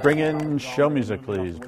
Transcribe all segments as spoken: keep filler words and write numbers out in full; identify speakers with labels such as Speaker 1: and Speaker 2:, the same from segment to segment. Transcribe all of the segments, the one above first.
Speaker 1: Bring in show music, please.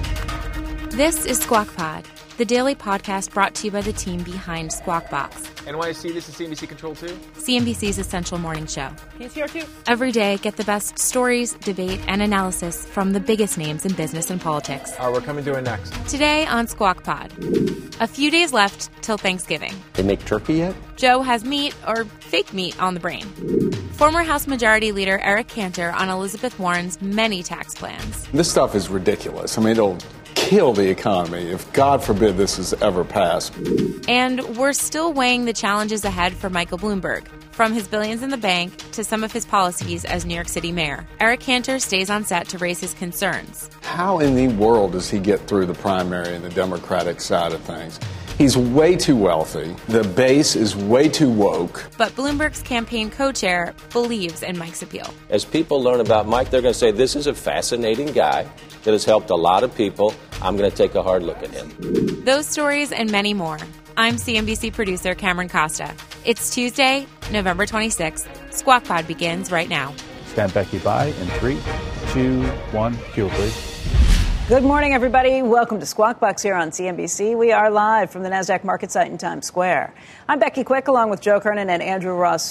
Speaker 2: This is Squawk Pod, the daily podcast brought to you by the team behind Squawk Box.
Speaker 3: N Y C, this is C N B C Control two.
Speaker 2: C N B C's essential morning show.
Speaker 4: He's here too.
Speaker 2: Every day, get the best stories, debate, and analysis from the biggest names in business and politics.
Speaker 3: All right, we're coming to it next.
Speaker 2: Today on Squawk Pod, a few days left till Thanksgiving.
Speaker 5: They make turkey yet?
Speaker 2: Joe has meat, or fake meat, on the brain. Former House Majority Leader Eric Cantor on Elizabeth Warren's many tax plans.
Speaker 6: This stuff is ridiculous. I mean, it'll kill the economy if, God forbid, this is ever passed.
Speaker 2: And we're still weighing the challenges ahead for Michael Bloomberg, from his billions in the bank to some of his policies as New York City mayor. Eric Cantor stays on set to raise his concerns.
Speaker 6: How in the world does he get through the primary and the Democratic side of things? He's way too wealthy. The base is way too woke.
Speaker 2: But Bloomberg's campaign co-chair believes in Mike's appeal.
Speaker 7: As people learn about Mike, they're going to say, this is a fascinating guy that has helped a lot of people. I'm going to take a hard look at him.
Speaker 2: Those stories and many more. I'm C N B C producer Cameron Costa. It's Tuesday, November twenty-sixth. Squawk Pod begins right now.
Speaker 1: Stand Becky by in three, two, one. Cue, please.
Speaker 4: Good morning, everybody. Welcome to Squawk Box here on C N B C. We are live from the NASDAQ market site in Times Square. I'm Becky Quick, along with Joe Kernan and Andrew Ross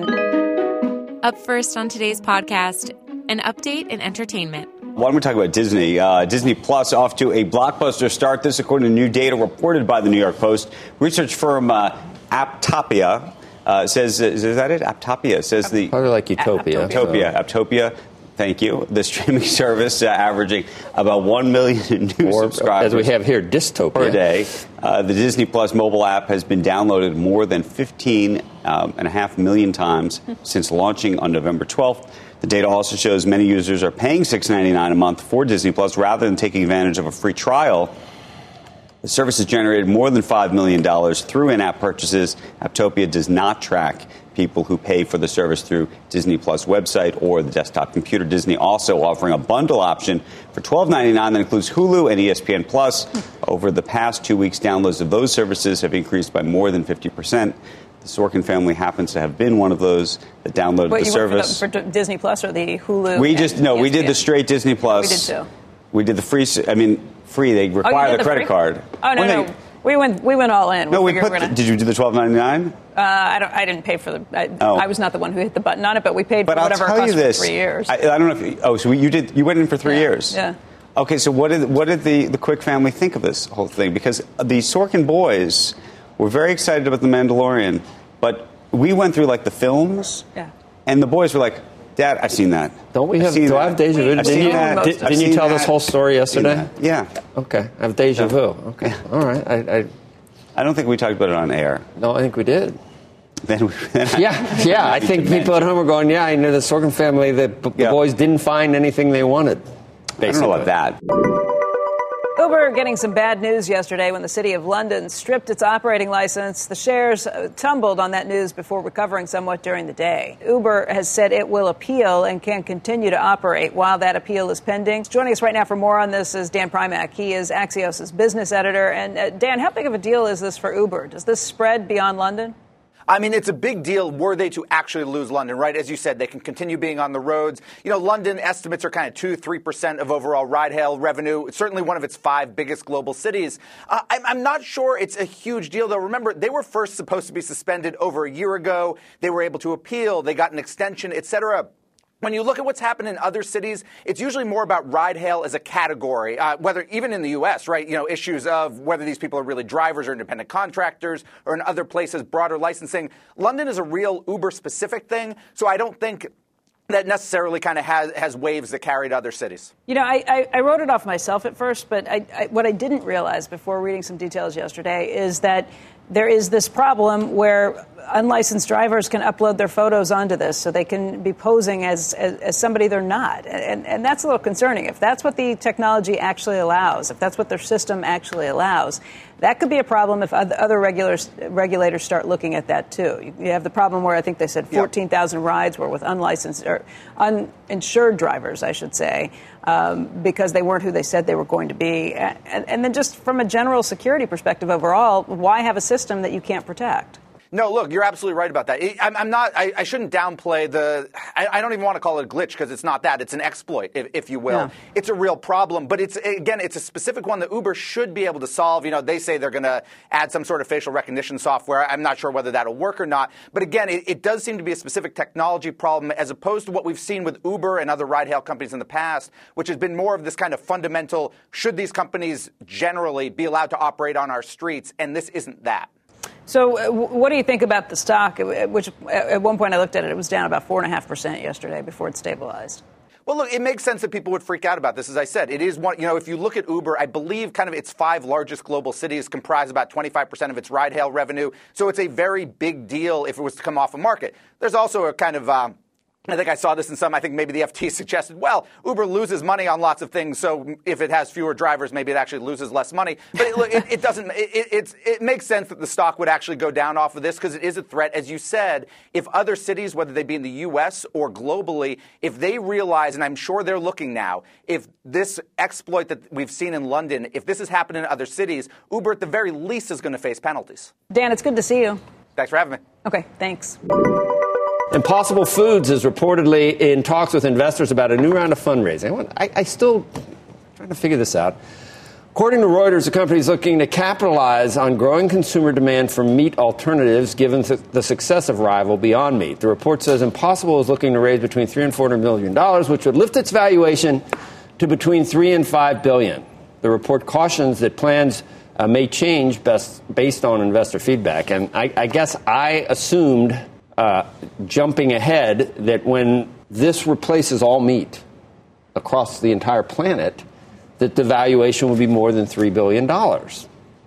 Speaker 4: Sorkin.
Speaker 2: Up first on today's podcast, an update in entertainment.
Speaker 8: Why don't we talk about Disney? Uh, Disney Plus off to a blockbuster start. This, according to new data reported by the New York Post. Research firm uh, Aptopia uh, says, is, is that it? Aptopia says the...
Speaker 5: Probably like Utopia.
Speaker 8: Aptopia. Aptopia. Thank you. The streaming service uh, averaging about one million new
Speaker 5: or,
Speaker 8: subscribers.
Speaker 5: As we have here, Dystopia.
Speaker 8: Per day. Uh, the Disney Plus mobile app has been downloaded more than fifteen um, and a half million times since launching on November twelfth. The data also shows many users are paying six dollars and ninety-nine cents a month for Disney Plus rather than taking advantage of a free trial. The service has generated more than five million dollars through in-app purchases. Aptopia does not track people who pay for the service through Disney Plus website or the desktop computer. Disney also offering a bundle option for twelve dollars and ninety-nine cents that includes Hulu and E S P N Plus. Over the past two weeks, downloads of those services have increased by more than fifty percent. The Sorkin family happens to have been one of those that downloaded
Speaker 4: Wait,
Speaker 8: the
Speaker 4: you
Speaker 8: service.
Speaker 4: For, the, for Disney Plus or the Hulu?
Speaker 8: We just no,
Speaker 4: E S P N?
Speaker 8: we did the straight Disney Plus.
Speaker 4: We did too.
Speaker 8: We did the free. I mean, free. They require
Speaker 4: oh,
Speaker 8: the,
Speaker 4: the
Speaker 8: credit
Speaker 4: free?
Speaker 8: card.
Speaker 4: Oh no,
Speaker 8: when
Speaker 4: no.
Speaker 8: They,
Speaker 4: we went. We went all in.
Speaker 8: No, we,
Speaker 4: we
Speaker 8: put.
Speaker 4: gonna,
Speaker 8: The, did you do the twelve ninety-nine?
Speaker 4: Uh, I don't. I didn't pay for the. I,
Speaker 8: oh.
Speaker 4: I was not the one who hit the button on it, but we paid
Speaker 8: but
Speaker 4: for whatever
Speaker 8: I'll
Speaker 4: it
Speaker 8: tell
Speaker 4: cost
Speaker 8: you this.
Speaker 4: for three years.
Speaker 8: I, I don't know if. You, oh, so you did. You went in for three
Speaker 4: yeah.
Speaker 8: years.
Speaker 4: Yeah.
Speaker 8: Okay, so what did what did the the Quick family think of this whole thing? Because the Sorkin boys were very excited about The Mandalorian, but we went through like the films.
Speaker 4: Yeah.
Speaker 8: And the boys were like, Dad, I've seen that.
Speaker 5: Don't we have,
Speaker 8: do
Speaker 5: that. I have deja vu?
Speaker 8: I've seen
Speaker 5: you,
Speaker 8: that.
Speaker 5: Did,
Speaker 8: I've
Speaker 5: didn't you
Speaker 8: seen
Speaker 5: tell
Speaker 8: that.
Speaker 5: this whole story yesterday?
Speaker 8: Yeah.
Speaker 5: Okay. I have deja vu. Okay.
Speaker 8: Yeah.
Speaker 5: All right. I, I
Speaker 8: I don't think we talked about it on air.
Speaker 5: No, I think we did.
Speaker 8: Then, we, then
Speaker 5: yeah, yeah. I think people at home are going, yeah, I know the Sorkin family, the, the
Speaker 8: yeah.
Speaker 5: boys didn't find anything they wanted. Basically.
Speaker 8: I don't know about that.
Speaker 4: Uber getting some bad news yesterday when the City of London stripped its operating license. The shares tumbled on that news before recovering somewhat during the day. Uber has said it will appeal and can continue to operate while that appeal is pending. Joining us right now for more on this is Dan Primack. He is Axios' business editor. And uh, Dan, how big of a deal is this for Uber? Does this spread beyond London?
Speaker 9: I mean, it's a big deal were they to actually lose London, right? As you said, they can continue being on the roads. You know, London estimates are kind of two, three percent of overall ride-hail revenue. It's certainly one of its five biggest global cities. Uh, I'm, I'm not sure it's a huge deal, though. Remember, they were first supposed to be suspended over a year ago. They were able to appeal. They got an extension, et cetera. When you look at what's happened in other cities, it's usually more about ride hail as a category, uh, whether even in the U S, right, you know, issues of whether these people are really drivers or independent contractors, or in other places, broader licensing. London is a real Uber-specific thing, so I don't think that necessarily kind of has, has waves that carry to other cities.
Speaker 4: You know, I, I, I wrote it off myself at first, but I, I, what I didn't realize before reading some details yesterday is that there is this problem where unlicensed drivers can upload their photos onto this, so they can be posing as, as, as somebody they're not. And, and that's a little concerning. If that's what the technology actually allows, if that's what their system actually allows, that could be a problem if other regulars, regulators start looking at that, too. You have the problem where I think they said fourteen thousand yep. rides were with unlicensed or uninsured drivers, I should say, um, because they weren't who they said they were going to be. And, and then just from a general security perspective overall, why have a system that you can't protect?
Speaker 9: No, look, you're absolutely right about that. I'm, I'm not. I, I shouldn't downplay the. I, I don't even want to call it a glitch because it's not that. It's an exploit, if, if you will. Yeah. It's a real problem, but it's again, it's a specific one that Uber should be able to solve. You know, they say they're going to add some sort of facial recognition software. I'm not sure whether that'll work or not. But again, it, it does seem to be a specific technology problem, as opposed to what we've seen with Uber and other ride-hail companies in the past, which has been more of this kind of fundamental: should these companies generally be allowed to operate on our streets? And this isn't that.
Speaker 4: So uh, what do you think about the stock, which at one point I looked at it, it was down about four point five percent yesterday before it stabilized?
Speaker 9: Well, look, it makes sense that people would freak out about this. As I said, it is one, you know, if you look at Uber, I believe kind of its five largest global cities comprise about twenty-five percent of its ride-hail revenue. So it's a very big deal if it was to come off a market. There's also a kind of um, I think I saw this in some, I think maybe the F T suggested, well, Uber loses money on lots of things, so if it has fewer drivers, maybe it actually loses less money. But it, look, it, it doesn't, it, it's, it makes sense that the stock would actually go down off of this because it is a threat. As you said, if other cities, whether they be in the U S or globally, if they realize, and I'm sure they're looking now, if this exploit that we've seen in London, if this has happened in other cities, Uber at the very least is going to face penalties.
Speaker 4: Dan, it's good to see you.
Speaker 9: Thanks for having me.
Speaker 4: Okay, thanks.
Speaker 10: Impossible Foods is reportedly in talks with investors about a new round of fundraising. I, I still trying to figure this out. According to Reuters, the company is looking to capitalize on growing consumer demand for meat alternatives, given the success of rival Beyond Meat. The report says Impossible is looking to raise between three and four hundred million dollars, which would lift its valuation to between three and five billion dollars. The report cautions that plans uh, may change best, based on investor feedback, and I, I guess I assumed. Uh, jumping ahead, that when this replaces all meat across the entire planet, that the valuation will be more than three billion dollars.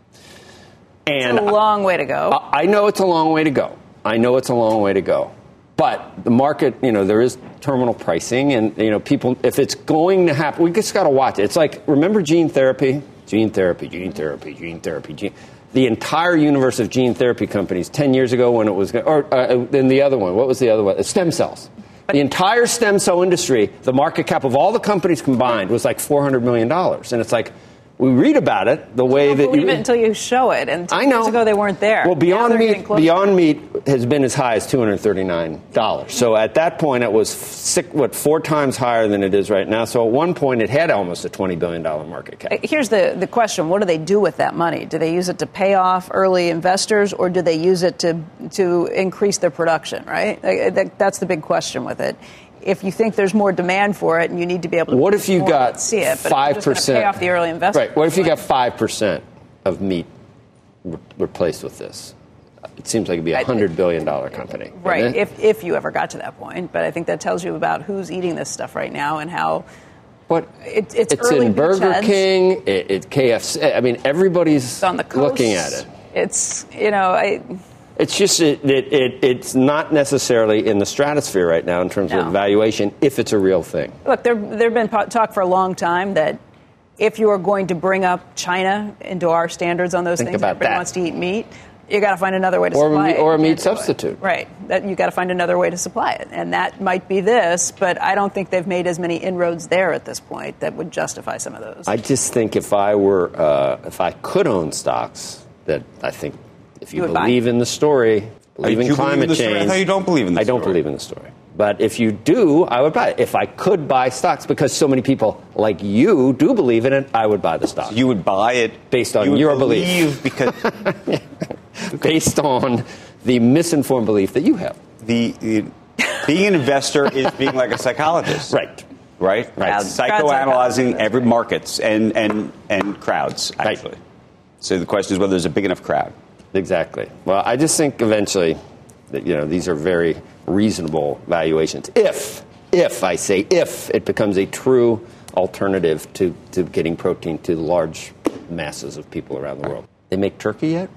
Speaker 10: And
Speaker 4: it's a long way to go.
Speaker 10: I, I know it's a long way to go. I know it's a long way to go. But the market, you know, there is terminal pricing, and, you know, people, if it's going to happen, we just got to watch it. It's like, remember gene therapy? Gene therapy, gene therapy, gene therapy, gene The entire universe of gene therapy companies ten years ago when it was, or uh, then the other one, what was the other one? Stem cells. But the entire stem cell industry, the market cap of all the companies combined was like four hundred million dollars. And it's like, we read about it the way
Speaker 4: you
Speaker 10: that
Speaker 4: believe
Speaker 10: you
Speaker 4: it until you show it. And
Speaker 10: I know.
Speaker 4: Years ago they weren't there.
Speaker 10: Well, Beyond Meat, Beyond Meat has been as high as two hundred thirty-nine dollars. So at that point, it was six, what four times higher than it is right now. So at one point, it had almost a twenty billion dollars market cap.
Speaker 4: Here's the, the question. What do they do with that money? Do they use it to pay off early investors, or do they use it to to increase their production, right? That, that's the big question with it. If you think there's more demand for it and you need to be able to
Speaker 10: what if you
Speaker 4: more,
Speaker 10: got
Speaker 4: see it, but
Speaker 10: five percent
Speaker 4: pay off the early investment?
Speaker 10: Right. What if you got five percent of meat re- replaced with this? It seems like it'd be a hundred billion dollar company.
Speaker 4: Right. If if you ever got to that point, but I think that tells you about who's eating this stuff right now and how.
Speaker 10: But
Speaker 4: it, it's
Speaker 10: it's
Speaker 4: early
Speaker 10: in Burger
Speaker 4: beachheads.
Speaker 10: King, it, it K F C. I mean, everybody's
Speaker 4: it's on the coast.
Speaker 10: looking at it.
Speaker 4: It's you know I.
Speaker 10: It's just that it, it, it's not necessarily in the stratosphere right now in terms
Speaker 4: no.
Speaker 10: of valuation, if it's a real thing.
Speaker 4: Look, there there have been talk for a long time that if you are going to bring up China into our standards on those
Speaker 10: Think
Speaker 4: things,
Speaker 10: about
Speaker 4: everybody
Speaker 10: that.
Speaker 4: wants to eat meat, you got to find another way to
Speaker 10: or
Speaker 4: supply
Speaker 10: a,
Speaker 4: it.
Speaker 10: Or a
Speaker 4: You
Speaker 10: meat
Speaker 4: can't do it.
Speaker 10: substitute.
Speaker 4: Right. That you got to find another way to supply it. And that might be this, but I don't think they've made as many inroads there at this point that would justify some of those.
Speaker 10: I just think if I were, uh, if I could own stocks, that I think if you,
Speaker 4: you
Speaker 10: believe
Speaker 4: buy.
Speaker 10: in the story, believe in climate
Speaker 8: believe in
Speaker 10: change.
Speaker 8: I thought you don't believe in the
Speaker 10: I don't
Speaker 8: story.
Speaker 10: believe in the story. But if you do, I would buy it. If I could buy stocks, because so many people like you do believe in it, I would buy the stock.
Speaker 8: You would buy it
Speaker 10: based on
Speaker 8: you would
Speaker 10: your
Speaker 8: believe
Speaker 10: belief.
Speaker 8: Because
Speaker 10: based on the misinformed belief that you have.
Speaker 8: The, the being an investor is being like a psychologist.
Speaker 10: Right.
Speaker 8: Right? Right.
Speaker 4: Crowd-
Speaker 8: Psychoanalyzing
Speaker 4: crowd
Speaker 8: every markets and, and, and crowds, actually.
Speaker 10: Right.
Speaker 8: So the question is whether there's a big enough crowd.
Speaker 10: Exactly. Well, I just think eventually that, you know, these are very reasonable valuations. If, if, I say if, it becomes a true alternative to, to getting protein to large masses of people around the world. They make turkey yet?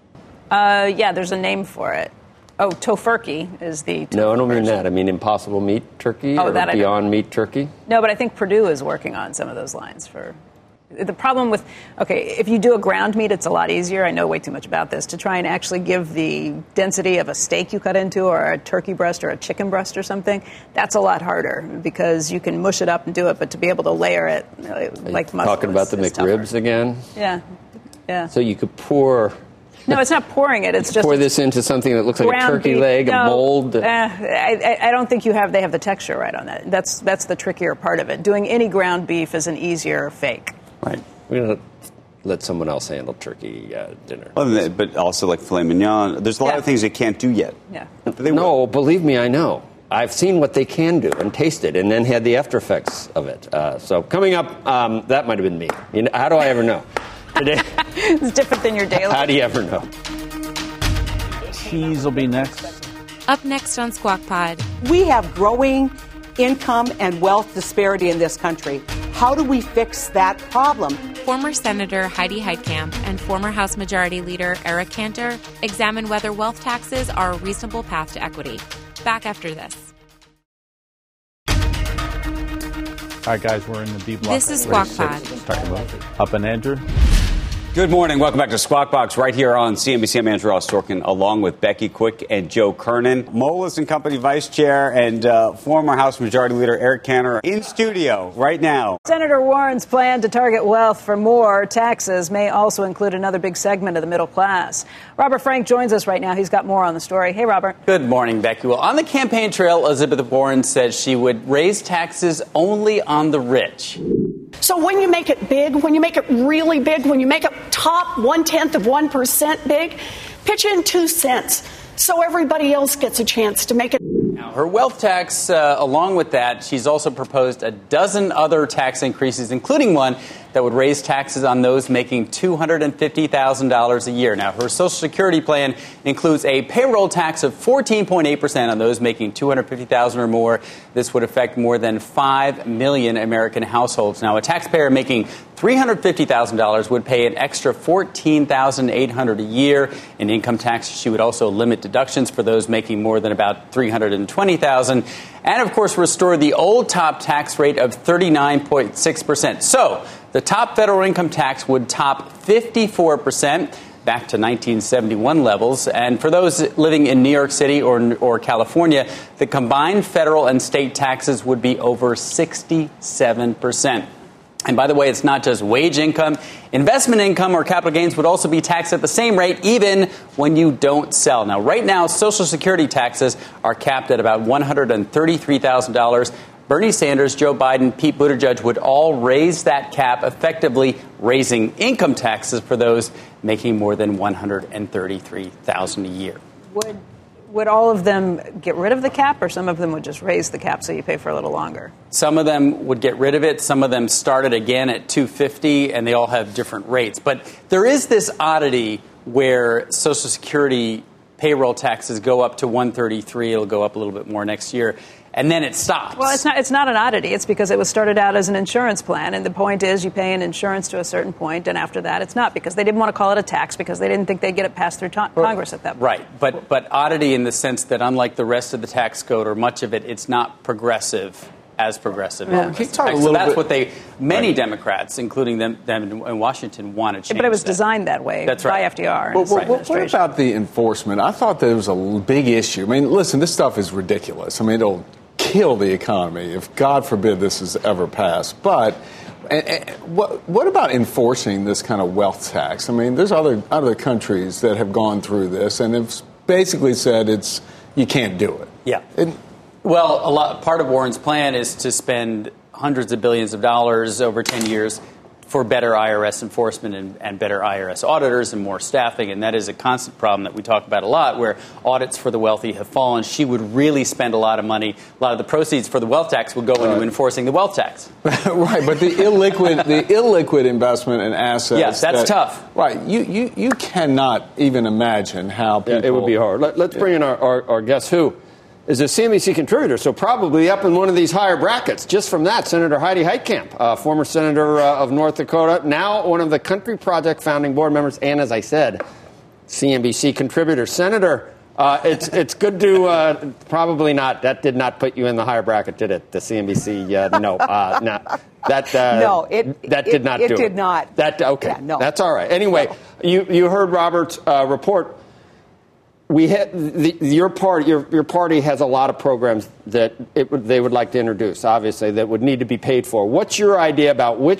Speaker 4: Uh, yeah, there's a name for it. Oh, tofurkey is the
Speaker 10: No, I don't mean
Speaker 4: version.
Speaker 10: that. I mean Impossible Meat Turkey
Speaker 4: Oh,
Speaker 10: or
Speaker 4: that I
Speaker 10: Beyond Meat Turkey.
Speaker 4: No, but I think Purdue is working on some of those lines for. The problem with, okay, if you do a ground meat, it's a lot easier. I know way too much about this. To try and actually give the density of a steak you cut into or a turkey breast or a chicken breast or something, that's a lot harder because you can mush it up and do it, but to be able to layer it uh, like muscle
Speaker 10: Talking about
Speaker 4: is,
Speaker 10: the
Speaker 4: is
Speaker 10: McRibs
Speaker 4: tougher.
Speaker 10: again?
Speaker 4: Yeah, yeah.
Speaker 10: So you could pour
Speaker 4: No, it's not pouring it. It's just
Speaker 10: pour this into something that looks like a turkey
Speaker 4: beef.
Speaker 10: leg,
Speaker 4: no,
Speaker 10: a mold.
Speaker 4: Uh, I, I don't think you have. They have the texture right on that. That's that's the trickier part of it. Doing any ground beef is an easier fake.
Speaker 10: Right. We're gonna let someone else handle turkey uh, dinner.
Speaker 8: Well, but also like filet mignon. There's a lot
Speaker 4: Yeah.
Speaker 8: of things they can't do yet.
Speaker 4: Yeah.
Speaker 8: They
Speaker 10: no,
Speaker 8: will.
Speaker 10: believe me, I know. I've seen what they can do and tasted, and then had the after effects of it. Uh, so coming up, um, that might have been me. You know, how do I ever know? Today,
Speaker 4: It's different than your daily.
Speaker 10: how do you ever know?
Speaker 1: Cheese will be next.
Speaker 2: Up next on Squawk Pod.
Speaker 11: We have growing income and wealth disparity in this country. How do we fix that problem?
Speaker 2: Former Senator Heidi Heitkamp and former House Majority Leader Eric Cantor examine whether wealth taxes are a reasonable path to equity. Back after this.
Speaker 1: All right, guys, we're in the D block.
Speaker 2: This is Squawk
Speaker 1: Ready,
Speaker 2: Pod.
Speaker 1: set, start your vote. Up and Andrew.
Speaker 8: Good morning. Welcome back to Squawk Box right here on C N B C. I'm Andrew Ross Sorkin, along with Becky Quick and Joe Kernan. Moelis and Company Vice Chair and uh, former House Majority Leader Eric Cantor in studio right now.
Speaker 4: Senator Warren's plan to target wealth for more taxes may also include another big segment of the middle class. Robert Frank joins us right now. He's got more on the story. Hey, Robert.
Speaker 12: Good morning, Becky. Well, on the campaign trail, Elizabeth Warren said she would raise taxes only on the rich.
Speaker 13: So when you make it big, when you make it really big, when you make it top one-tenth of one percent big, pitch in two cents so everybody else gets a chance to make it.
Speaker 12: Now, her wealth tax, uh, along with that, she's also proposed a dozen other tax increases, including one that would raise taxes on those making two hundred fifty thousand dollars a year. Now, her Social Security plan includes a payroll tax of fourteen point eight percent on those making two hundred fifty thousand dollars or more. This would affect more than five million American households. Now, a taxpayer making three hundred fifty thousand dollars would pay an extra fourteen thousand eight hundred dollars a year in income tax. She would also limit deductions for those making more than about three hundred twenty thousand dollars. And, of course, restore the old top tax rate of thirty-nine point six percent. So the top federal income tax would top fifty-four percent, back to nineteen seventy-one levels. And for those living in New York City or, or California, the combined federal and state taxes would be over sixty-seven percent. And by the way, it's not just wage income. Investment income or capital gains would also be taxed at the same rate, even when you don't sell. Now, right now, Social Security taxes are capped at about one hundred thirty-three thousand dollars. Bernie Sanders, Joe Biden, Pete Buttigieg would all raise that cap, effectively raising income taxes for those making more than one hundred thirty-three thousand dollars a year.
Speaker 4: Would would all of them get rid of the cap, or some of them would just raise the cap so you pay for a little longer?
Speaker 12: Some of them would get rid of it. Some of them started again at two hundred fifty, and they all have different rates. But there is this oddity where Social Security payroll taxes go up to one hundred thirty-three. It'll go up a little bit more next year. And then it stops.
Speaker 4: Well, it's not it's not an oddity. It's because it was started out as an insurance plan. And the point is you pay an insurance to a certain point, and after that it's not, because they didn't want to call it a tax because they didn't think they'd get it passed through to- Congress at that point.
Speaker 12: Right. But, but oddity in the sense that unlike the rest of the tax code or much of it, it's not progressive as progressive.
Speaker 4: Yeah.
Speaker 12: As
Speaker 6: Can you talk a
Speaker 12: so
Speaker 6: little
Speaker 12: that's
Speaker 6: bit-
Speaker 12: what they, many
Speaker 6: Right.
Speaker 12: Democrats, including them, them in Washington, want to change.
Speaker 4: But it was
Speaker 12: that.
Speaker 4: designed that way
Speaker 12: That's
Speaker 4: by
Speaker 12: right.
Speaker 4: F D R. and
Speaker 6: Well,
Speaker 4: his
Speaker 6: well, what
Speaker 4: administration.
Speaker 6: about the enforcement? I thought there was a l- big issue. I mean, listen, this stuff is ridiculous. I mean, it'll kill the economy if, God forbid, this is ever passed. But and, and what, what about enforcing this kind of wealth tax? I mean, there's other other countries that have gone through this and have basically said it's you can't do it.
Speaker 12: Yeah.
Speaker 6: And,
Speaker 12: Well, a lot, part of Warren's plan is to spend hundreds of billions of dollars over ten years for better I R S enforcement and, and better I R S auditors and more staffing. And that is a constant problem that we talk about a lot, where audits for the wealthy have fallen. She would really spend a lot of money. A lot of the proceeds for the wealth tax would go into
Speaker 6: Right.
Speaker 12: enforcing the wealth tax.
Speaker 6: right, but the illiquid, the illiquid investment in assets.
Speaker 12: Yes, that's
Speaker 6: that-
Speaker 12: tough.
Speaker 6: Right, you, you you cannot even imagine how people.
Speaker 10: Yeah, it would be hard. Let, let's bring in our, our, our guest, who is a C N B C contributor, so probably up in one of these higher brackets. Just from that, Senator Heidi Heitkamp, uh, former senator uh, of North Dakota, now one of the Country Project founding board members, and as I said, C N B C contributor. Senator, uh, it's it's good to uh, probably not. That did not put you in the higher bracket, did it? The C N B C, uh, no, uh, no, that uh,
Speaker 11: No, it-
Speaker 12: it
Speaker 10: that did not
Speaker 11: it
Speaker 10: do it.
Speaker 11: did not.
Speaker 10: That okay,
Speaker 11: Yeah, no.
Speaker 10: that's all right. Anyway, you you heard Robert's uh, report. We had the, your party. Your, your party has a lot of programs that it would, they would like to introduce. Obviously, that would need to be paid for. What's your idea about which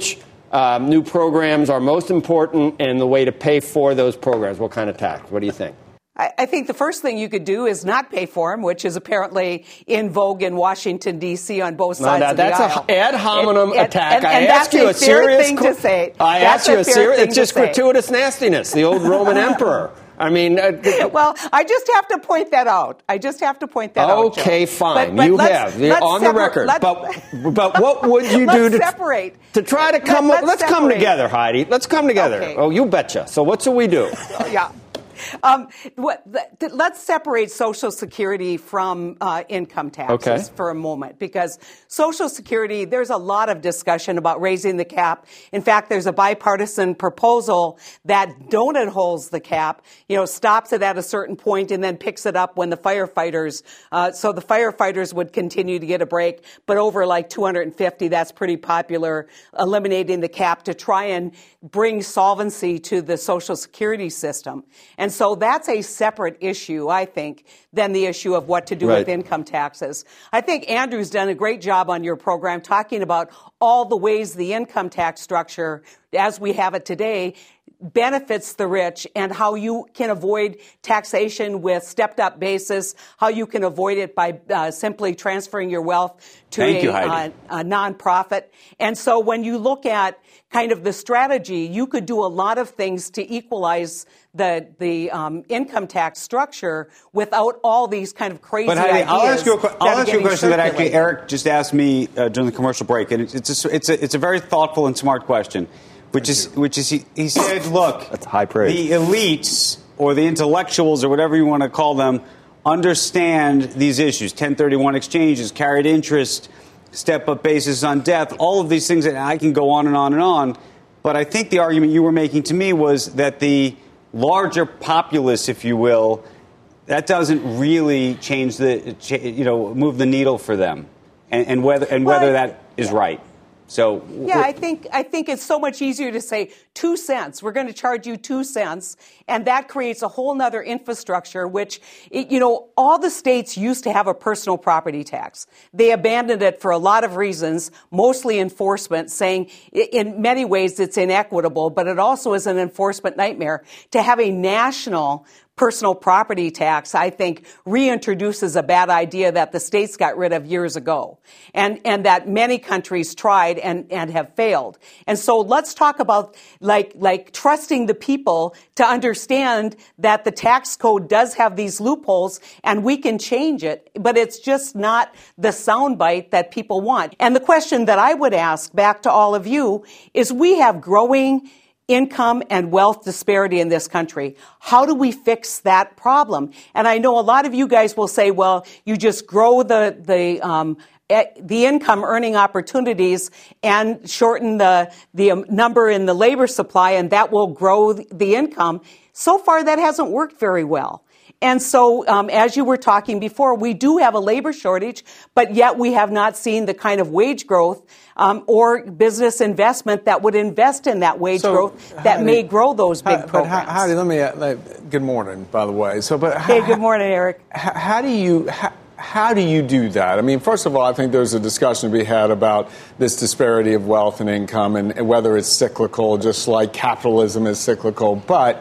Speaker 10: um, new programs are most important and the way to pay for those programs? What kind of tax? What do you think?
Speaker 11: I think the first thing you could do is not pay for them, which is apparently in vogue in Washington, D C on both sides
Speaker 10: no, that,
Speaker 11: of the
Speaker 10: that's
Speaker 11: aisle.
Speaker 10: That's an ad hominem
Speaker 11: and,
Speaker 10: attack.
Speaker 11: And, and,
Speaker 10: I
Speaker 11: and
Speaker 10: ask you a,
Speaker 11: a
Speaker 10: serious
Speaker 11: thing to say.
Speaker 10: I
Speaker 11: that's
Speaker 10: ask you a,
Speaker 11: a
Speaker 10: serious.
Speaker 11: It's
Speaker 10: just gratuitous nastiness. The old Roman emperor. I mean, uh,
Speaker 11: well, I just have to point that out. I just have to point that
Speaker 10: okay,
Speaker 11: out.
Speaker 10: Okay, fine.
Speaker 11: But, but
Speaker 10: you
Speaker 11: let's,
Speaker 10: have. You're on the record.
Speaker 11: Let's,
Speaker 10: but but what would you
Speaker 11: let's
Speaker 10: do to
Speaker 11: separate.
Speaker 10: to try to come?
Speaker 11: Let,
Speaker 10: let's
Speaker 11: let's
Speaker 10: come together, Heidi. Let's come together.
Speaker 11: Okay.
Speaker 10: Oh, you betcha. So what should we do?
Speaker 11: Yeah. Um, what, th- let's separate Social Security from uh, income taxes
Speaker 10: okay.
Speaker 11: for a moment, because Social Security, there's a lot of discussion about raising the cap. In fact, there's a bipartisan proposal that donut holes the cap, you know, stops it at a certain point and then picks it up when the firefighters, uh, so the firefighters would continue to get a break, but over like two hundred fifty, that's pretty popular, eliminating the cap to try and bring solvency to the Social Security system. And so that's a separate issue, I think, than the issue of what to do
Speaker 10: right.
Speaker 11: with income taxes. I think Andrew's done a great job on your program talking about all the ways the income tax structure, as we have it today, benefits the rich and how you can avoid taxation with stepped-up basis, how you can avoid it by uh, simply transferring your wealth to
Speaker 8: Thank
Speaker 11: a,
Speaker 8: you,
Speaker 11: uh, a nonprofit. And so when you look at kind of the strategy, you could do a lot of things to equalize the the um, income tax structure without all these kind of crazy
Speaker 8: but Heidi,
Speaker 11: ideas.
Speaker 8: I'll ask you a, I'll ask you a question that actually
Speaker 11: circulated.
Speaker 8: Eric just asked me uh, during the commercial break, and it's it's a, it's a, it's a very thoughtful and smart question, which is which is he, he said, look,
Speaker 1: that's high praise.
Speaker 8: The elites or the intellectuals or whatever you want to call them understand these issues: ten thirty-one exchanges, carried interest, step-up basis on death, all of these things, and I can go on and on and on. But I think the argument you were making to me was that the larger populace, if you will, that doesn't really change the, you know, move the needle for them, and, and whether and whether
Speaker 11: well,
Speaker 8: that is yeah. right. So
Speaker 11: yeah, I think I think it's so much easier to say two cents. We're going to charge you two cents, and that creates a whole nother infrastructure. Which, it, you know, all the states used to have a personal property tax. They abandoned it for a lot of reasons, mostly enforcement, saying in many ways it's inequitable, but it also is an enforcement nightmare. To have a national personal property tax, I think, reintroduces a bad idea that the states got rid of years ago, and and that many countries tried and, and have failed. And so let's talk about like like trusting the people to understand that the tax code does have these loopholes and we can change it, but it's just not the soundbite that people want. And the question that I would ask back to all of you is, we have growing income and wealth disparity in this country. How do we fix that problem? And I know a lot of you guys will say, well, you just grow the, the, um, the income earning opportunities and shorten the, the number in the labor supply, and that will grow the income. So far, that hasn't worked very well. And so, um, as you were talking before, we do have a labor shortage, but yet we have not seen the kind of wage growth um, or business investment that would invest in that wage
Speaker 6: so,
Speaker 11: growth that
Speaker 6: Heidi,
Speaker 11: may grow those big
Speaker 6: but
Speaker 11: programs.
Speaker 6: Heidi, let me. Uh, good morning, by the way. So, but
Speaker 11: hey, good morning, Eric.
Speaker 6: How, how do you? How, How do you do that? I mean, first of all, I think there's a discussion to be had about this disparity of wealth and income and, and whether it's cyclical, just like capitalism is cyclical. But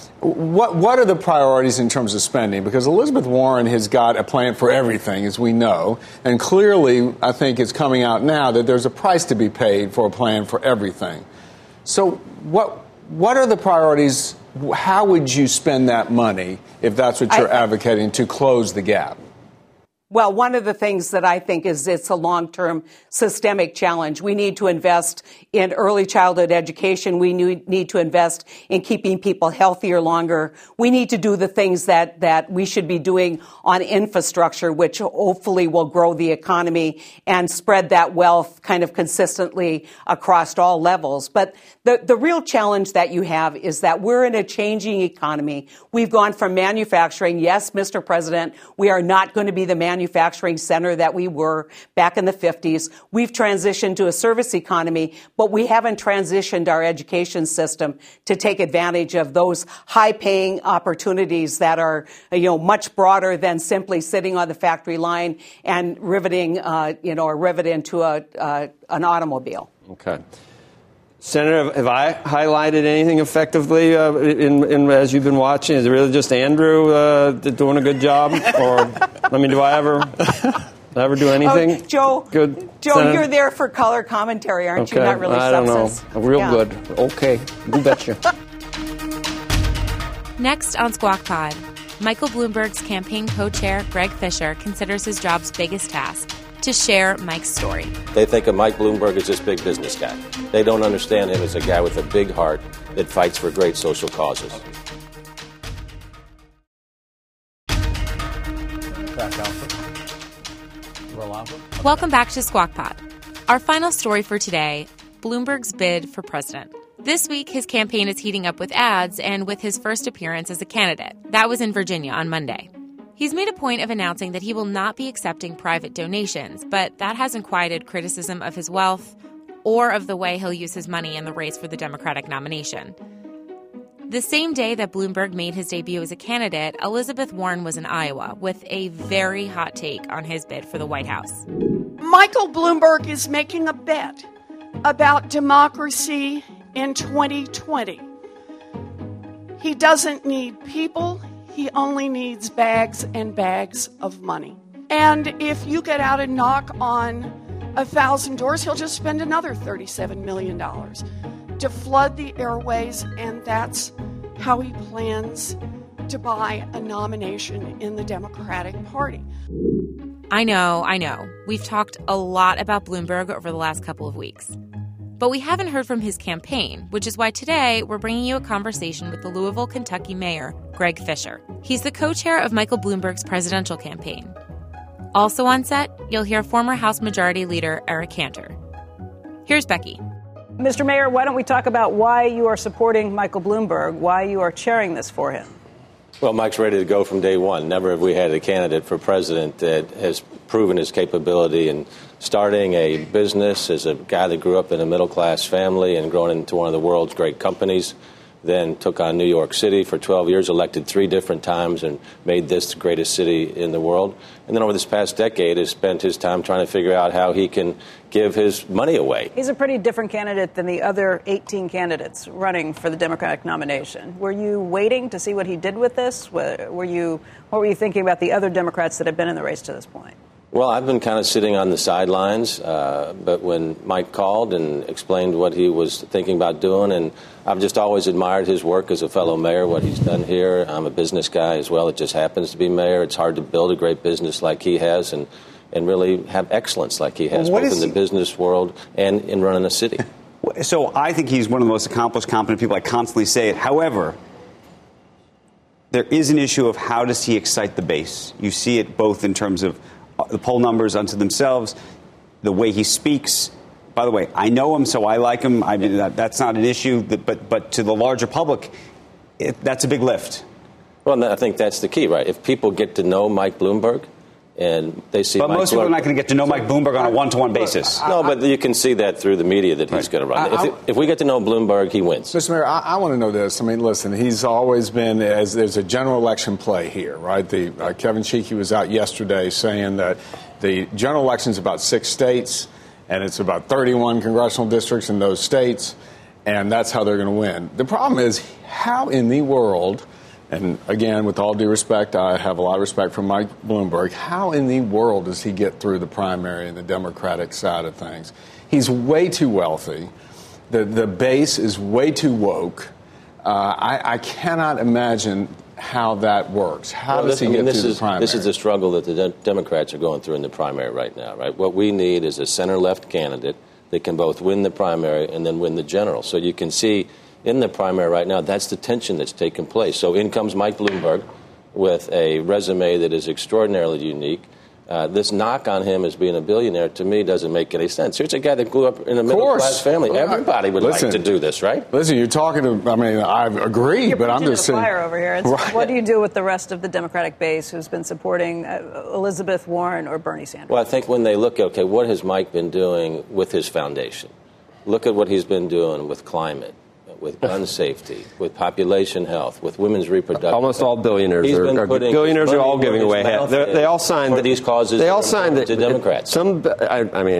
Speaker 6: what what are the priorities in terms of spending? Because Elizabeth Warren has got a plan for everything, as we know. And clearly, I think it's coming out now that there's a price to be paid for a plan for everything. So what what are the priorities? How would you spend that money if that's what you're
Speaker 11: I,
Speaker 6: advocating to close the gap?
Speaker 11: Well, one of the things that I think is it's a long-term systemic challenge. We need to invest in early childhood education. We need to invest in keeping people healthier longer. We need to do the things that, that we should be doing on infrastructure, which hopefully will grow the economy and spread that wealth kind of consistently across all levels. But the, the real challenge that you have is that we're in a changing economy. We've gone from manufacturing. Yes, Mister President, we are not going to be the manufacturing manufacturing center that we were back in the fifties. We've transitioned to a service economy, but we haven't transitioned our education system to take advantage of those high-paying opportunities that are, you know, much broader than simply sitting on the factory line and riveting, uh, you know, or rivet into a uh, an automobile.
Speaker 10: Okay. Senator, have I highlighted anything effectively uh, in, in, as you've been watching? Is it really just Andrew uh, doing a good job? Or, I mean, do I ever, ever do anything?
Speaker 11: Oh, Joe,
Speaker 10: good,
Speaker 11: Joe,
Speaker 10: Senator?
Speaker 11: You're there for color commentary, aren't
Speaker 10: okay.
Speaker 11: you? Not really
Speaker 10: I
Speaker 11: substance.
Speaker 10: don't know. Real
Speaker 11: yeah.
Speaker 10: good. Okay. You betcha.
Speaker 2: Next on Squawk Pod, Michael Bloomberg's campaign co-chair, Greg Fisher, considers his job's biggest task: to share Mike's story.
Speaker 7: They think of Mike Bloomberg as this big business guy. They don't understand him as a guy with a big heart that fights for great social causes.
Speaker 2: Welcome back to Squawk Pod. Our final story for today, Bloomberg's bid for president. This week, his campaign is heating up with ads and with his first appearance as a candidate. That was in Virginia on Monday. He's made a point of announcing that he will not be accepting private donations, but that hasn't quieted criticism of his wealth or of the way he'll use his money in the race for the Democratic nomination. The same day that Bloomberg made his debut as a candidate, Elizabeth Warren was in Iowa with a very hot take on his bid for the White House.
Speaker 13: Michael Bloomberg is making a bet about democracy in twenty twenty. He doesn't need people. He only needs bags and bags of money. And if you get out and knock on a thousand doors, he'll just spend another thirty-seven million dollars to flood the airways, and that's how he plans to buy a nomination in the Democratic Party.
Speaker 2: I know, I know. We've talked a lot about Bloomberg over the last couple of weeks. But we haven't heard from his campaign, which is why today we're bringing you a conversation with the Louisville, Kentucky mayor, Greg Fisher. He's the co-chair of Michael Bloomberg's presidential campaign. Also on set, you'll hear former House Majority Leader Eric Cantor. Here's Becky.
Speaker 4: Mister Mayor, why don't we talk about why you are supporting Michael Bloomberg, why you are chairing this for him?
Speaker 7: Well, Mike's ready to go from day one. Never have we had a candidate for president that has proven his capability in starting a business as a guy that grew up in a middle-class family and grown into one of the world's great companies, then took on New York City for twelve years, elected three different times, and made this the greatest city in the world. And then over this past decade has spent his time trying to figure out how he can give his money away.
Speaker 4: He's a pretty different candidate than the other eighteen candidates running for the Democratic nomination. Were you waiting to see what he did with this? Were you, what were you thinking about the other Democrats that have been in the race to this point?
Speaker 7: Well, I've been kind of sitting on the sidelines, uh, but when Mike called and explained what he was thinking about doing, and I've just always admired his work as a fellow mayor, what he's done here. I'm a business guy as well. It just happens to be mayor. It's hard to build a great business like he has and, and really have excellence like he has,
Speaker 8: well,
Speaker 7: both in the
Speaker 8: he-
Speaker 7: business world and in running a city.
Speaker 8: So I think he's one of the most accomplished, competent people. I constantly say it. However, there is an issue of how does he excite the base. You see it both in terms of the poll numbers unto themselves, the way he speaks. By the way, I know him, so I like him. I mean, that, that's not an issue. But but to the larger public, it, that's a big lift.
Speaker 7: Well, I think that's the key, right? If people get to know Mike Bloomberg and they see
Speaker 8: But
Speaker 7: Mike
Speaker 8: most people are
Speaker 7: Bloomberg-
Speaker 8: not going to get to know Mike Bloomberg on a one-to-one basis.
Speaker 7: No, but you can see that through the media that he's going to run.
Speaker 6: I-
Speaker 7: If, if we get to know Bloomberg, he wins.
Speaker 6: Mister Mayor, I, I want to know this. I mean, listen, he's always been, as there's a general election play here, right? The uh, Kevin Sheekey was out yesterday saying that the general election is about six states, and it's about thirty-one congressional districts in those states, and that's how they're going to win. The problem is, how in the world, and again, with all due respect, I have a lot of respect for Mike Bloomberg, how in the world does he get through the primary and the Democratic side of things? He's way too wealthy. The the base is way too woke. Uh, I, I cannot imagine how that works. How
Speaker 7: Well,
Speaker 6: does he
Speaker 7: I mean,
Speaker 6: get
Speaker 7: this
Speaker 6: through
Speaker 7: is,
Speaker 6: the primary?
Speaker 7: This is the struggle that the de- Democrats are going through in the primary right now, right? What we need is a center-left candidate that can both win the primary and then win the general. So you can see in the primary right now, that's the tension that's taking place. So in comes Mike Bloomberg with a resume that is extraordinarily unique. Uh, this knock on him as being a billionaire, to me, doesn't make any sense. Here's a guy that grew up in a middle-class family. Everybody would
Speaker 6: Listen,
Speaker 7: like to do this, right?
Speaker 6: Listen, you're talking to, I mean, I agree,
Speaker 4: You're
Speaker 6: but I'm
Speaker 4: preaching
Speaker 6: just
Speaker 4: to the
Speaker 6: saying.
Speaker 4: choir over here. It's,
Speaker 6: Right.
Speaker 4: What do you do with the rest of the Democratic base who's been supporting uh, Elizabeth Warren or Bernie Sanders?
Speaker 7: Well, I think when they look, okay, what has Mike been doing with his foundation? Look at what he's been doing with climate, with gun safety, with population health, with women's reproductive.
Speaker 10: Almost all billionaires
Speaker 7: He's
Speaker 10: are,
Speaker 7: been
Speaker 10: are
Speaker 7: putting
Speaker 10: billionaires
Speaker 7: his
Speaker 10: are all
Speaker 7: money
Speaker 10: giving
Speaker 7: where
Speaker 10: away.
Speaker 7: his mouth
Speaker 10: They're- They
Speaker 7: is
Speaker 10: all signed
Speaker 7: for these causes.
Speaker 10: They all
Speaker 7: that are
Speaker 10: signed
Speaker 7: important
Speaker 10: it
Speaker 7: to Democrats.
Speaker 10: Some, I, I mean,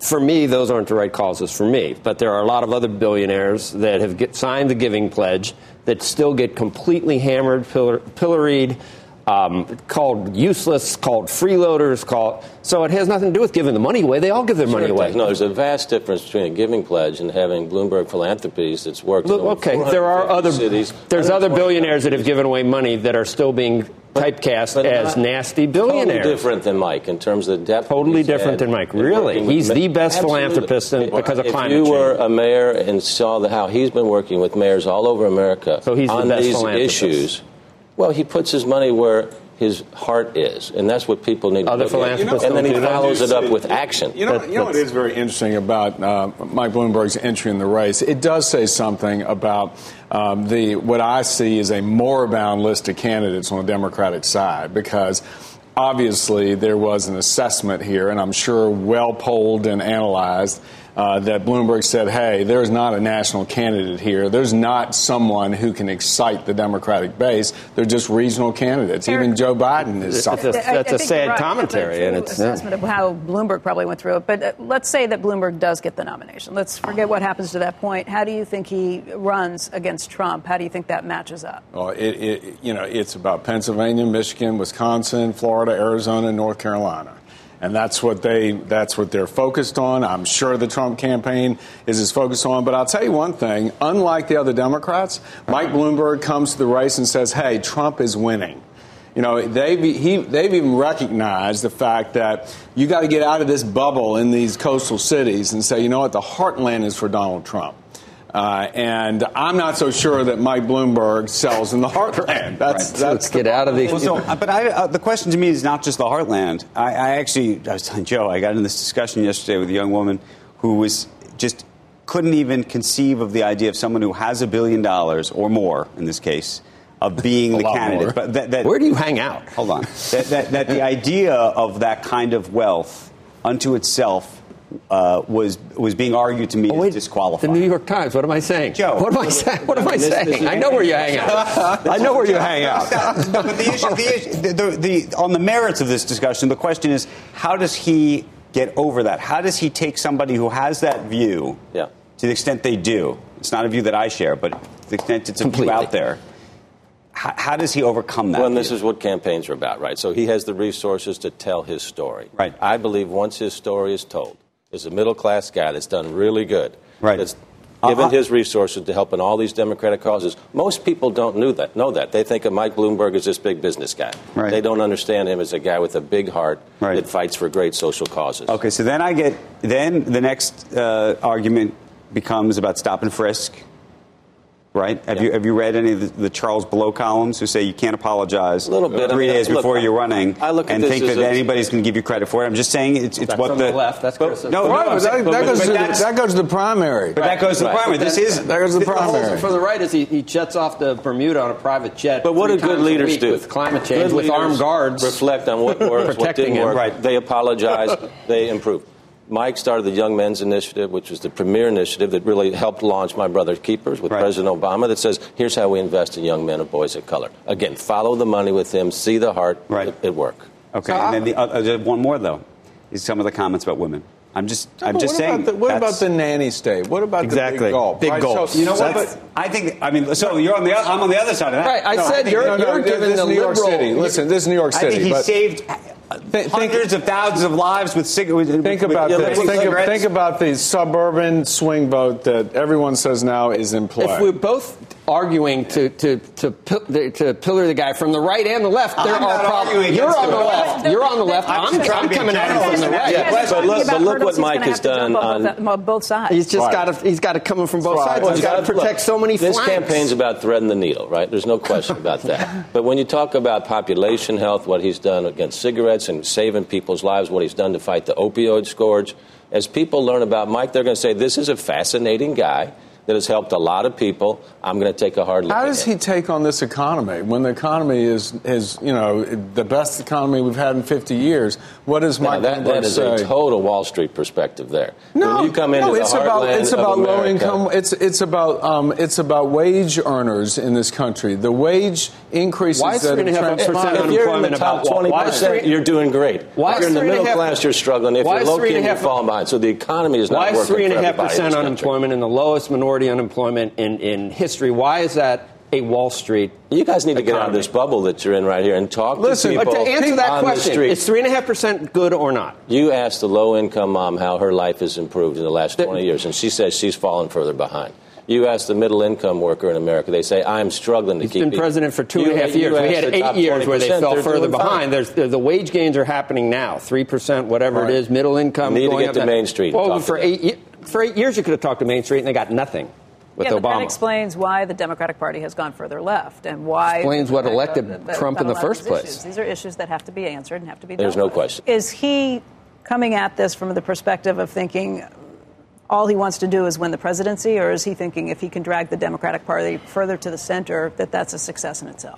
Speaker 10: for me, those aren't the right causes for me. But there are a lot of other billionaires that have get, signed the Giving Pledge that still get completely hammered, pillar, pilloried, um, called useless, called freeloaders, called. So it has nothing to do with giving the money away. They all give their
Speaker 7: Sure
Speaker 10: money away.
Speaker 7: No, there's a vast difference between a Giving Pledge and having Bloomberg Philanthropies that's worked.
Speaker 10: Look, okay, there are other
Speaker 7: cities.
Speaker 10: there's other billionaires that have given away money that are still being typecast
Speaker 7: but
Speaker 10: as nasty billionaires.
Speaker 7: Totally different than Mike in terms of the depth.
Speaker 10: Totally different than Mike. Really, he's the best
Speaker 7: Absolutely.
Speaker 10: philanthropist in, because of
Speaker 7: if
Speaker 10: climate
Speaker 7: you
Speaker 10: change.
Speaker 7: were a mayor and saw the, how he's been working with mayors all over America
Speaker 10: so he's
Speaker 7: on
Speaker 10: the best
Speaker 7: these
Speaker 10: philanthropist.
Speaker 7: issues, well, he puts his money where his heart is, and that's what people need to
Speaker 10: Other
Speaker 7: look at.
Speaker 10: philanthropists
Speaker 7: And then he
Speaker 10: don't do that.
Speaker 7: follows it up with action.
Speaker 6: You know,
Speaker 10: That-
Speaker 6: you know what is very interesting about uh, Mike Bloomberg's entry in the race? It does say something about um, the what I see as a moribund list of candidates on the Democratic side, because obviously there was an assessment here, and I'm sure well polled and analyzed, uh, that Bloomberg said, hey, there's not a national candidate here. There's not someone who can excite the Democratic base. They're just regional candidates.
Speaker 4: Eric,
Speaker 6: Even Joe Biden is something.
Speaker 10: That's a, that's
Speaker 4: I- I
Speaker 10: a
Speaker 4: think
Speaker 10: sad
Speaker 4: you're right.
Speaker 10: commentary.
Speaker 4: That's
Speaker 10: and
Speaker 4: an
Speaker 10: it's
Speaker 4: assessment of how Bloomberg probably went through it. But uh, let's say that Bloomberg does get the nomination. Let's forget what happens to that point. How do you think he runs against Trump? How do you think that matches up?
Speaker 6: Well, it, it, you know, it's about Pennsylvania, Michigan, Wisconsin, Florida, Arizona, and North Carolina. And that's what they that's what they're focused on. I'm sure the Trump campaign is as focused on. But I'll tell you one thing. Unlike the other Democrats, Mike Bloomberg comes to the race and says, hey, Trump is winning. You know, they've, he, they've even recognized the fact that you got to get out of this bubble in these coastal cities and say, you know what, the heartland is for Donald Trump. Uh, and I'm not so sure that Mike Bloomberg sells in the heartland. That's,
Speaker 10: right.
Speaker 6: that's
Speaker 10: Let's get out of these.
Speaker 8: Well, so, but I, uh, the question to me is not just the heartland. I, I actually, I was telling Joe, I got in this discussion yesterday with a young woman who was just couldn't even conceive of the idea of someone who has a billion dollars or more, in this case, of being the candidate.
Speaker 10: More.
Speaker 8: But that, that,
Speaker 10: where do you hang out?
Speaker 8: Hold on. that, that, that the idea of that kind of wealth unto itself Uh, was was being argued to me
Speaker 10: oh,
Speaker 8: as disqualified.
Speaker 10: The New York Times. What am I saying?
Speaker 8: Joe.
Speaker 10: What am I saying? What am I saying? I know where you hang out. I know where you hang out.
Speaker 8: No, but the issue, the, issue the, the, the, on the merits of this discussion, the question is, how does he get over that? How does he take somebody who has that view,
Speaker 7: yeah.
Speaker 8: to the extent they do? It's not a view that I share, but to the extent it's a
Speaker 10: Completely.
Speaker 8: view out there. How, how does he overcome that?
Speaker 7: Well, and this
Speaker 8: view?
Speaker 7: is what campaigns are about, right? So he has the resources to tell his story.
Speaker 8: Right.
Speaker 7: I believe once his story is told, is a middle-class guy that's done really good.
Speaker 8: Right.
Speaker 7: That's given
Speaker 8: Uh-huh.
Speaker 7: his resources to help in all these Democratic causes. Most people don't know that. Know that. They think of Mike Bloomberg as this big business guy.
Speaker 8: Right.
Speaker 7: They don't understand him as a guy with a big heart
Speaker 8: Right.
Speaker 7: that fights for great social causes.
Speaker 8: Okay, so then I get, then the next uh, argument becomes about stop and frisk. Right? Have
Speaker 7: Yeah.
Speaker 8: you have you read any of the, the Charles Blow columns who say you can't apologize
Speaker 7: A little bit.
Speaker 8: three
Speaker 7: I mean,
Speaker 8: days
Speaker 7: look,
Speaker 8: before you're running
Speaker 7: I look at
Speaker 8: and
Speaker 7: this
Speaker 8: think
Speaker 7: as
Speaker 8: that
Speaker 7: a-
Speaker 8: anybody's going to give you credit for it? I'm just saying it's, it's
Speaker 10: That's
Speaker 8: what
Speaker 10: from the left. That's
Speaker 8: but,
Speaker 10: criticism.
Speaker 8: no, no,
Speaker 6: Right,
Speaker 8: I'm
Speaker 6: but
Speaker 8: saying-
Speaker 6: that, that,
Speaker 8: but-
Speaker 6: goes
Speaker 8: but
Speaker 6: to the,
Speaker 8: that's-
Speaker 6: that goes to the primary.
Speaker 8: but that goes to the
Speaker 7: Right.
Speaker 8: primary. This is
Speaker 6: That goes to the
Speaker 8: the-
Speaker 6: primary.
Speaker 10: For the right is he, he jets off to Bermuda on a private jet.
Speaker 7: But what
Speaker 10: three
Speaker 7: do good
Speaker 10: times a
Speaker 7: leaders
Speaker 10: week
Speaker 7: do?
Speaker 10: with climate change,
Speaker 7: Good
Speaker 10: with
Speaker 7: leaders
Speaker 10: armed guards
Speaker 7: reflect on what works, what
Speaker 10: protecting
Speaker 7: didn't
Speaker 10: him.
Speaker 7: work.
Speaker 8: Right.
Speaker 7: They apologize. They improve. Mike started the Young Men's Initiative, which was the premier initiative that really helped launch My Brother's Keepers with
Speaker 8: Right.
Speaker 7: President Obama, that says, here's how we invest in young men and boys of color. Again, follow the money with him, see the heart,
Speaker 8: Right.
Speaker 7: it, it work.
Speaker 8: Okay, and then the, uh, uh, one more though is some of the comments about women. I'm just, I'm
Speaker 6: But
Speaker 8: just
Speaker 6: what
Speaker 8: saying.
Speaker 6: About the, what
Speaker 8: that's-
Speaker 6: about the nanny state? What about
Speaker 10: Exactly.
Speaker 6: the big gulp?
Speaker 10: Big
Speaker 6: right?
Speaker 10: gulp.
Speaker 6: So,
Speaker 8: You know what?
Speaker 6: so-
Speaker 8: But I think. I mean, so you're on the. I'm on the other side of that.
Speaker 10: Right, I
Speaker 8: No,
Speaker 10: said
Speaker 8: think-
Speaker 10: you're,
Speaker 6: no, no,
Speaker 10: you're
Speaker 6: this
Speaker 10: giving
Speaker 6: is
Speaker 10: the
Speaker 6: New York
Speaker 10: liberal.
Speaker 6: City. Listen, this is New York
Speaker 8: I
Speaker 6: City.
Speaker 8: think he
Speaker 6: but
Speaker 8: saved
Speaker 6: think-
Speaker 8: hundreds of thousands of lives with cigarettes.
Speaker 6: Think about this. Think, of, think about the suburban swing vote that everyone says now is in play.
Speaker 10: If we're both arguing to to to pi- to pillar the guy from the right and the left, there
Speaker 8: I'm
Speaker 10: are
Speaker 8: not
Speaker 10: problems.
Speaker 8: arguing
Speaker 10: You're
Speaker 8: against
Speaker 10: on the
Speaker 8: the
Speaker 10: left.
Speaker 4: right.
Speaker 10: You're on the left.
Speaker 8: I'm
Speaker 10: I'm,
Speaker 8: just trying
Speaker 10: I'm
Speaker 8: to be
Speaker 10: coming at it from the
Speaker 8: generous.
Speaker 10: right.
Speaker 7: Yeah, but look- but look what Mike has done on-
Speaker 4: on both sides.
Speaker 10: He's just
Speaker 6: Right.
Speaker 10: got to. He's got to come in from both
Speaker 6: Right.
Speaker 10: sides.
Speaker 6: Well,
Speaker 10: He's got to
Speaker 7: Look,
Speaker 10: protect so many
Speaker 7: This
Speaker 10: flanks.
Speaker 7: campaign's about threading the needle, right? There's no question about that. But when you talk about population health, what he's done against cigarettes and saving people's lives, what he's done to fight the opioid scourge, as people learn about Mike, they're going to say, this is a fascinating guy that has helped a lot of people. I'm going to take a hard look
Speaker 6: How
Speaker 7: at
Speaker 6: does
Speaker 7: it.
Speaker 6: he take on this economy when the economy is, is, you know, the best economy we've had in fifty years? What does
Speaker 7: Now,
Speaker 6: Mike
Speaker 7: that,
Speaker 6: Bloomberg
Speaker 7: that is
Speaker 6: say?
Speaker 7: a total Wall Street perspective there.
Speaker 6: No,
Speaker 7: when you come into
Speaker 6: no,
Speaker 7: the
Speaker 6: it's about
Speaker 7: heartland
Speaker 6: it's
Speaker 7: of
Speaker 6: about low
Speaker 7: America,
Speaker 6: income. It's it's about um, it's about wage earners in this country. The wage increases
Speaker 10: Why is
Speaker 6: that
Speaker 10: three and a half
Speaker 6: have
Speaker 10: percent
Speaker 6: transpired.
Speaker 7: If you're in the
Speaker 10: unemployment
Speaker 7: top
Speaker 10: about-
Speaker 7: twenty
Speaker 10: why is
Speaker 7: percent,
Speaker 10: three-
Speaker 7: you're doing great.
Speaker 10: Why
Speaker 7: If you're in
Speaker 10: is
Speaker 7: the
Speaker 10: three and a
Speaker 7: middle
Speaker 10: half-
Speaker 7: class, you're struggling. If
Speaker 10: why
Speaker 7: you're
Speaker 10: is
Speaker 7: low
Speaker 10: three
Speaker 7: key,
Speaker 10: and a
Speaker 7: you're
Speaker 10: half-
Speaker 7: falling behind. So the economy is not
Speaker 10: Why is
Speaker 7: working
Speaker 10: three and a
Speaker 7: for
Speaker 10: half
Speaker 7: everybody in
Speaker 10: percent
Speaker 7: this country.
Speaker 10: unemployment and the lowest minority unemployment in, in history? Why is that a Wall Street?
Speaker 7: You guys need to get out of
Speaker 10: economy?
Speaker 7: this bubble that you're in right here and talk
Speaker 6: Listen,
Speaker 7: to
Speaker 10: But
Speaker 7: people
Speaker 10: to answer that
Speaker 7: on the
Speaker 10: question,
Speaker 7: street.
Speaker 10: is three and a half percent good or not?
Speaker 7: You asked the low-income mom how her life has improved in the last twenty years, and she says she's fallen further behind. You ask the middle-income worker in America, they say, I'm struggling to
Speaker 10: He's
Speaker 7: keep
Speaker 10: been
Speaker 7: people."
Speaker 10: president for two
Speaker 7: You-
Speaker 10: and a half
Speaker 7: you
Speaker 10: years. We
Speaker 7: ask
Speaker 10: had
Speaker 7: the
Speaker 10: eight
Speaker 7: top
Speaker 10: years where they
Speaker 7: twenty percent,
Speaker 10: fell
Speaker 7: they're
Speaker 10: further
Speaker 7: doing fine.
Speaker 10: behind. There's, the, the wage gains are happening now, three percent, whatever
Speaker 6: Right.
Speaker 10: it is, middle income.
Speaker 7: You need to
Speaker 10: going
Speaker 7: get
Speaker 10: up
Speaker 7: to
Speaker 10: that-
Speaker 7: Main Street and
Speaker 10: Well,
Speaker 7: talk
Speaker 10: for
Speaker 7: to
Speaker 10: eight, ye- for eight years you could have talked to Main Street and they got nothing with
Speaker 4: yeah,
Speaker 10: Obama.
Speaker 4: but that explains why the Democratic Party has gone further left and why
Speaker 10: Explains what
Speaker 4: uh,
Speaker 10: elected
Speaker 4: uh, uh,
Speaker 10: Trump in
Speaker 4: a
Speaker 10: the
Speaker 4: lot of
Speaker 10: first
Speaker 4: these
Speaker 10: place.
Speaker 4: issues. These are issues that have to be answered and have to be
Speaker 7: There's
Speaker 4: dealt
Speaker 7: no
Speaker 4: with.
Speaker 7: question.
Speaker 4: Is he coming at this from the perspective of thinking all he wants to do is win the presidency, or is he thinking if he can drag the Democratic Party further to the center, that that's a success in itself?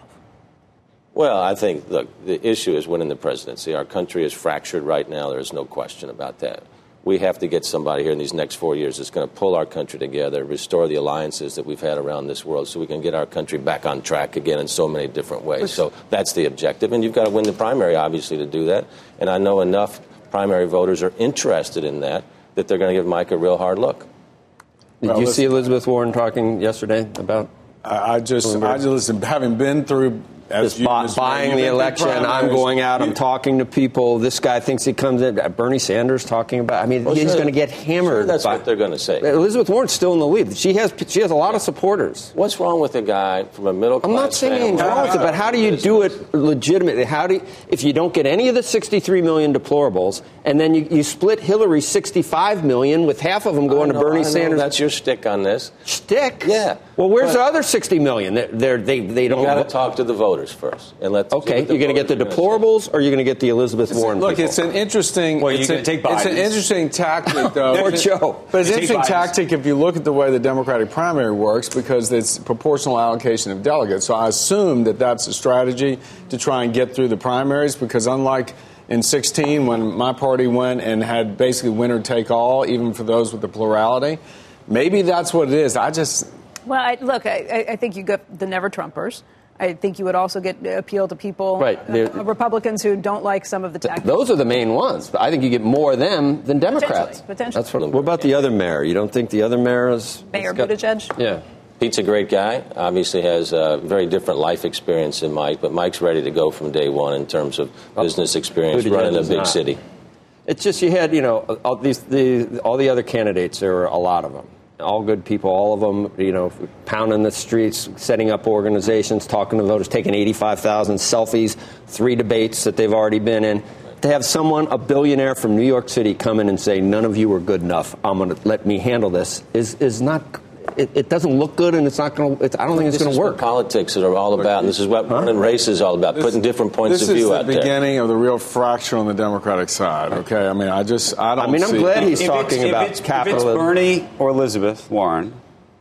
Speaker 7: Well, I think, look, the issue is winning the presidency. Our country is fractured right now. There is no question about that. We have to get somebody here in these next four years that's going to pull our country together, restore the alliances that we've had around this world so we can get our country back on track again in so many different ways. So that's the objective. And you've got to win the primary, obviously, to do that. And I know enough primary voters are interested in that, that they're going to give Mike a real hard look.
Speaker 10: Did
Speaker 6: Well,
Speaker 10: you
Speaker 6: listen-
Speaker 10: see Elizabeth Warren talking yesterday about
Speaker 6: I I just, I just listen, having been through as
Speaker 10: just
Speaker 6: you,
Speaker 10: bu-
Speaker 6: Mister
Speaker 10: buying
Speaker 6: You've
Speaker 10: the
Speaker 6: been through
Speaker 10: election? I'm
Speaker 6: primaries.
Speaker 10: going out. I'm
Speaker 6: You-
Speaker 10: talking to people. This guy thinks he comes in. Bernie Sanders talking about. I mean,
Speaker 7: Well,
Speaker 10: he's
Speaker 7: sure,
Speaker 10: going to get
Speaker 7: sure
Speaker 10: hammered.
Speaker 7: that's
Speaker 10: by,
Speaker 7: what they're going to say.
Speaker 10: Elizabeth Warren's still in the lead. She has she has a lot of supporters.
Speaker 7: What's wrong with a guy from a middle class
Speaker 10: I'm not saying
Speaker 7: family?
Speaker 10: anything wrong with it, but how do you do it legitimately? How do you, if you don't get any of the sixty-three million deplorables, and then you, you split Hillary sixty-five million with half of them going
Speaker 7: I
Speaker 10: to
Speaker 7: know,
Speaker 10: Bernie
Speaker 7: I know
Speaker 10: Sanders?
Speaker 7: That's your stick on this.
Speaker 10: Stick?
Speaker 7: Yeah.
Speaker 10: Well, where's
Speaker 7: But-
Speaker 10: the other sixty million? They're, they're, they they
Speaker 7: You
Speaker 10: don't.
Speaker 7: got to talk to the voters first and let.
Speaker 10: Okay, you're going to get the deplorables, or you're going to get the Elizabeth Warren.
Speaker 6: Look,
Speaker 10: people?
Speaker 6: it's an interesting.
Speaker 8: Well, you
Speaker 6: it's,
Speaker 8: can
Speaker 6: a-
Speaker 8: take
Speaker 6: it's an
Speaker 8: Biden's.
Speaker 6: interesting tactic, though.
Speaker 10: Poor
Speaker 6: It's-
Speaker 10: Joe.
Speaker 6: But it's an
Speaker 8: Take
Speaker 6: interesting
Speaker 8: Biden's.
Speaker 6: tactic if you look at the way the Democratic primary works, because it's proportional allocation of delegates. So I assume that that's a strategy to try and get through the primaries, because unlike in sixteen, when my party went and had basically winner take all, even for those with the plurality, maybe that's what it is. I just.
Speaker 4: Well, I, look, I, I think you get the never Trumpers. I think you would also get appeal to people,
Speaker 10: Right.
Speaker 4: uh, Republicans who don't like some of the tactics.
Speaker 10: Those are the main ones. But I think you get more of them than Democrats.
Speaker 4: Potentially, potentially.
Speaker 10: That's what. What about the other mayor? You don't think the other mayor is
Speaker 4: Mayor
Speaker 10: has got-
Speaker 4: Buttigieg?
Speaker 10: Yeah.
Speaker 7: Pete's a great guy. Obviously has a very different life experience than Mike, but Mike's ready to go from day one in terms of business experience,
Speaker 10: Buttigieg
Speaker 7: running a
Speaker 10: is
Speaker 7: big
Speaker 10: not.
Speaker 7: city.
Speaker 10: It's just you had, you know, all these the all the other candidates. There were a lot of them, all good people, all of them, you know, pounding the streets, setting up organizations, talking to voters, taking eighty-five thousand selfies, three debates that they've already been in. To have someone, a billionaire from New York City, come in and say, "None of you are good enough. I'm going to let me handle this," is is not. It, it doesn't look good, and it's not going to. I don't think it's
Speaker 7: This
Speaker 10: going
Speaker 7: is
Speaker 10: to
Speaker 7: what
Speaker 10: work.
Speaker 7: politics are all about, and this is what running race is all about, putting different points
Speaker 6: This
Speaker 7: of view
Speaker 6: is
Speaker 7: out
Speaker 6: the
Speaker 7: there.
Speaker 6: beginning of the real fracture on the Democratic side. Okay, I mean, I just, I don't.
Speaker 10: I mean, I'm
Speaker 6: see
Speaker 10: glad he's
Speaker 8: If
Speaker 10: talking
Speaker 8: it's-
Speaker 10: about
Speaker 8: if it's, If
Speaker 10: capitalism.
Speaker 8: it's Bernie or Elizabeth Warren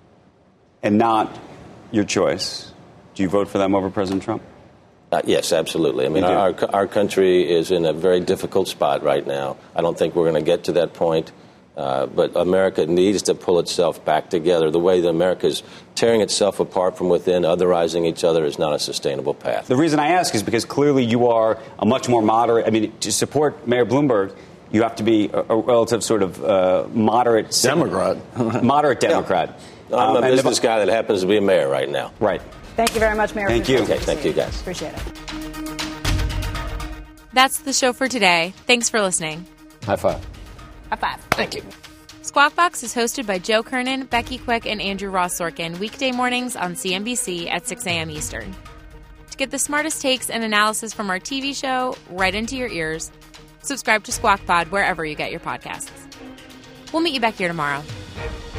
Speaker 8: and not your choice, do you vote for them over President Trump?
Speaker 7: Uh, yes, absolutely. I mean,
Speaker 8: You do.
Speaker 7: our, our country is in a very difficult spot right now. I don't think we're going to get to that point. Uh, but America needs to pull itself back together. The way that America is tearing itself apart from within, otherizing each other, is not a sustainable path.
Speaker 8: The reason I ask is because clearly you are a much more moderate. I mean, to support Mayor Bloomberg, you have to be a, a relative sort of uh, moderate
Speaker 6: Democrat.
Speaker 8: moderate Democrat.
Speaker 7: I'm
Speaker 8: Um,
Speaker 7: a
Speaker 8: and the-
Speaker 7: business guy that happens to be a mayor right now.
Speaker 8: Right.
Speaker 4: Thank you very much, Mayor.
Speaker 8: Thank you.
Speaker 7: Okay, thank you, guys.
Speaker 4: Appreciate it.
Speaker 2: That's the show for today. Thanks for listening.
Speaker 10: High five.
Speaker 4: High five.
Speaker 10: Thank you.
Speaker 2: Squawk Box is hosted by Joe Kernan, Becky Quick, and Andrew Ross Sorkin weekday mornings on C N B C at six a.m. Eastern. To get the smartest takes and analysis from our T V show right into your ears, subscribe to Squawk Pod wherever you get your podcasts. We'll meet you back here tomorrow.